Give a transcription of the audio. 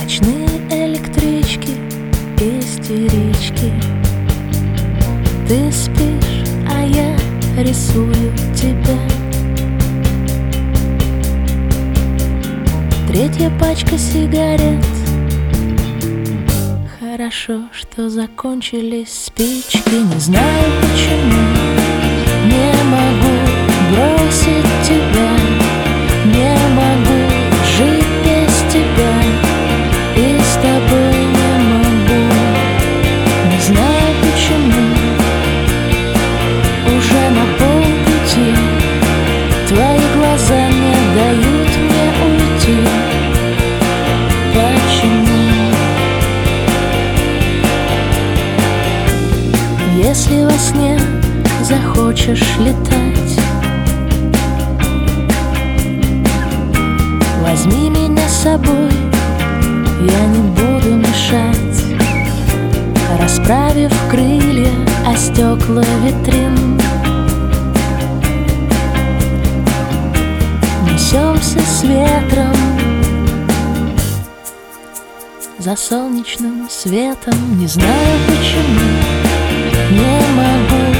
Ночные электрички, истерички. Ты спишь, а я рисую тебя. Третья пачка сигарет. Хорошо, что закончились спички. Не знаю почему, не могу бросить тебя. Не могу жить без тебя, и с тобой не могу. Не знаю почему, уже на полпути. Твои глаза не дают мне уйти. Почему? Если во сне захочешь летать, возьми меня с собой, я не буду мешать. Расправив крылья о стекла витрин, несемся с ветром за солнечным светом. Не знаю почему, не могу